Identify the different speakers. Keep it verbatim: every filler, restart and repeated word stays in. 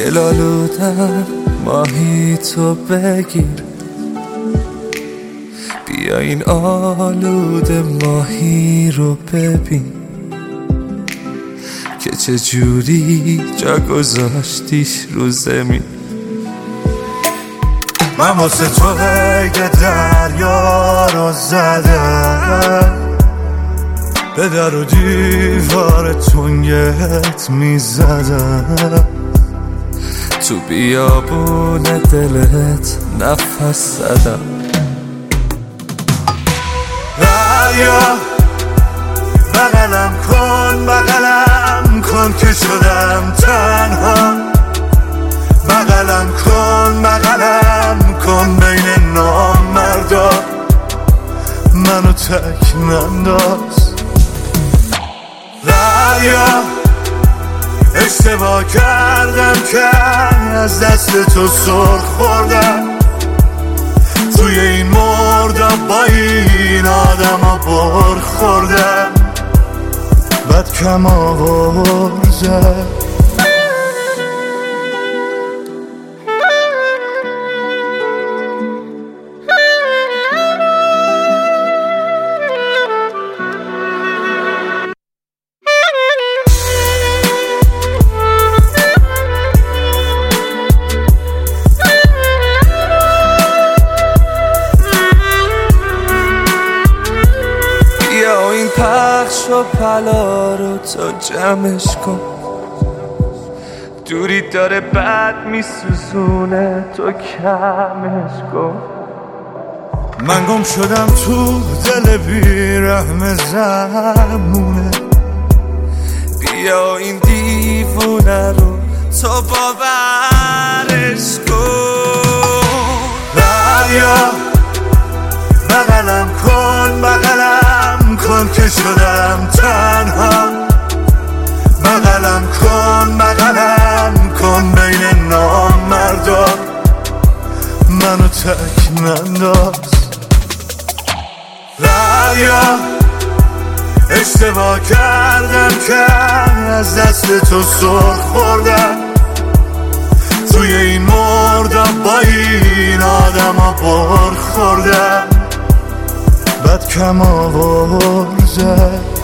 Speaker 1: دلالودم ماهی تو بگیر، بیا این آلوده ماهی رو ببین که چجوری جا گذاشتیش رو زمین. من واسه تو قید دریا رو زدم، به در و دیوار تنگت میزدم، تو بیابون دلت نفس زدم. دریا بغلم کن بغلم کن که شدم تنها، بغلم کن بغلم کن بین نامردا، منو تک ننداز. دریا اشتباه کردم که از دست تو سر خوردم، توی این مردم با این آدم ها بر خوردم، بد کم آورزم. پخش و پلا رو تو جمعش کن، دوری داره بد میسوزونه تو کمش کن. من گم شدم تو دل بیرحم زمونه، بیا این دیوونه رو تو باورش کن. دریا بغلم کن بغلم کن که شدم تنها، بغلم کن بغلم کن بین نامردا، منو تک ننداز. دریا اشتباه کردم که از دست تو سر خوردم، توی این مردم با این آدم ها بر خوردم، بد کم آورزم.